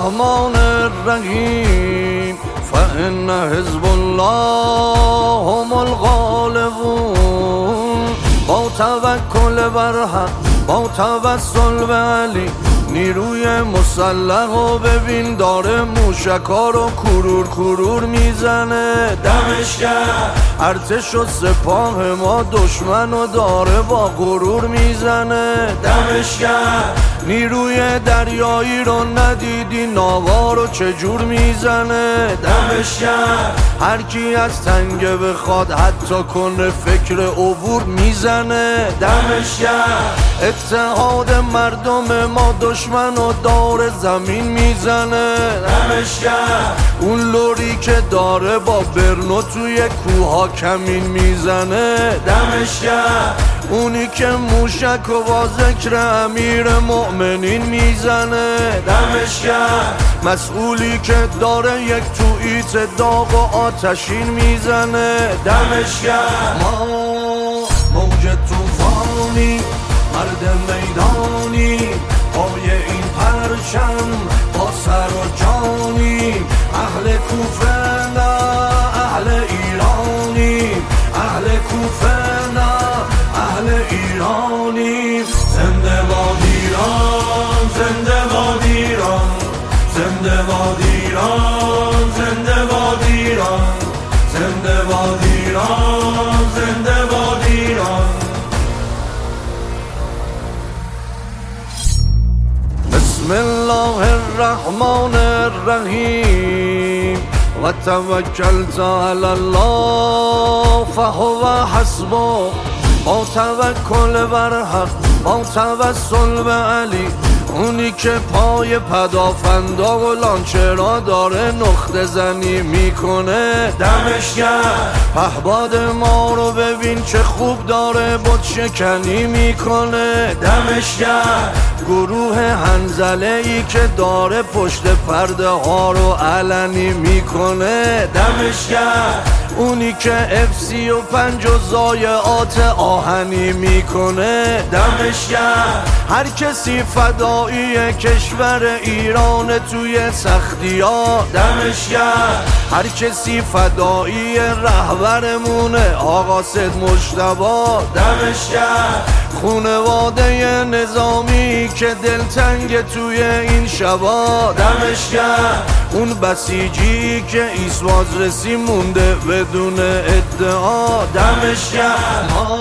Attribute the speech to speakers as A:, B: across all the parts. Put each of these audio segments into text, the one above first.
A: الرحمن الرحیم فإن حزب الله هم الغالبون. با توکل بر حق، با توسل به علی، نیروی مسلح و ببین داره موشکا رو کرور کرور میزنه. دمشگر ارتش و سپاه ما دشمن و داره با غرور میزنه. دمشگر نیروی دریایی رو ندیدی ناوا رو چجور میزنه. دمشگر هر کی از تنگه بخواد حتی کنه فکر عبور میزنه. دمشگر اتحاد مردم ما دشمن و داره زمین میزنه. دمشگر اون لوری که داره با برنو توی کوها کمین میزنه. دمشگر اونی که موشک و با ذکر امیر مؤمنین میزنه. دمشگر مسئولی که داره یک توییت داغ و آتشین میزنه. دمشگر ما موج توفانی، مرد میدانی، پای این پرچم با سر و جانی. اهل کوفه نه اهل ایرانی، اهل کوفه نه اهل ایرانی. زنده باد ایران، زنده باد ایران، زنده باد ایران، زنده باد ایران، زنده باد ایران، زنده باد ایران. بسم الله الرحمن الرحیم و توکلت علی الله فهو حسبه. با توکل بر حق، با توسل به علی، اونی که پای پدافندا و لانچرا داره نقطه زنی میکنه. دمشگر پهباد ما رو ببین چه خوب داره بت شکنی میکنه. دمشگر گروه حنظله ای که داره پشت پرده ها رو علنی میکنه. دمشگر اونی که F-35 و ضایعات آهنی میکنه. دمشگر هر کسی فدایی کشور ایران توی سختی ها. دمشگر هر کسی فدایی رهبرمونه آقا سید مجتبی. دمشگر خونواده نظامی که دلتنگ توی این شبا. دمشگر اون بسیجی که ایسواز رسی مونده بدون ادعا. دمشگر ما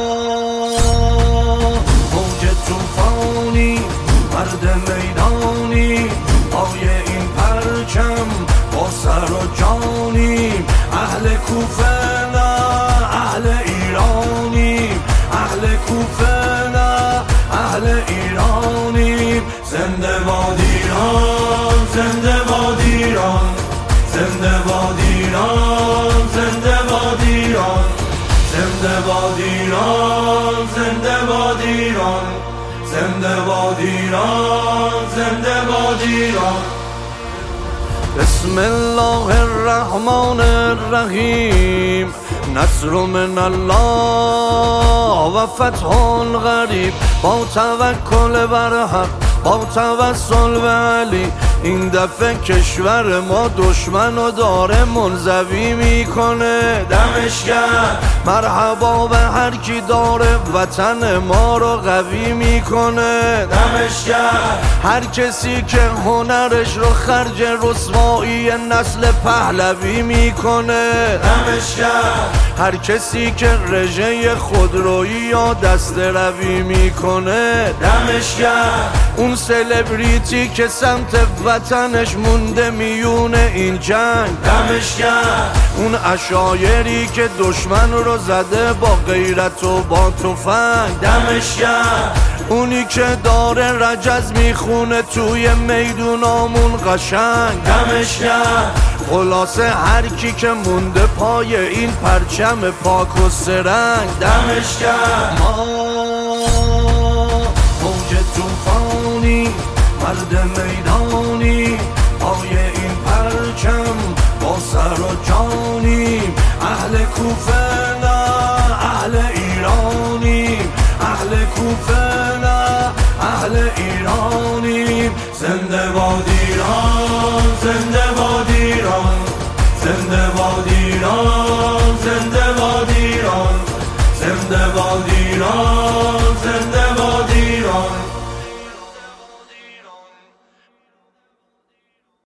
A: موج توفانی، مرد میدانی، پای این پرچم با سر و جانی. اهل کوفه نه اهل ایرانی، اهل کوفه نه اهل ایرانی. زنده باد ایران، زنده باد ایران، زنده باد ایران، زنده باد ایران، زنده باد ایران، زنده باد ایران، زنده باد ایران، زنده باد ایران. بسم الله الرحمن الرحیم نصر من الله و فتح قریب. با توکل بر حق، با توسل به علی، این دفعه کشور ما دشمن و داره منزوی میکنه. دمشگر مرحبا به هر کی داره وطن ما رو قوی میکنه. دمشگر هر کسی که هنرش رو خرج رسوایی نسل پهلوی میکنه. دمشگر هر کسی که رژه خودرویی یا دست روی میکنه. دمشگر اون سلبریتی که سمت وطنش مونده میون این جنگ. دمشگر اون عشایری که دشمن رو زده با غیرت و با تفنگ. دمشگر اونی که داره رجز میخونه توی میدونامون قشنگ. دمشگر خلاصه هر کی که مونده پای این پرچم پاک و سرنگ. دمشگر ما موج توفانی، مرد میدانی، پای این پرچم با سر و جانی. اهل کوفه نه اهل ایرانی، اهل کوفه نه اهل ایرانی. زنده باد ایران، زنده باد ایران، زنده باد ایران، زنده باد ایران، زنده باد ایران.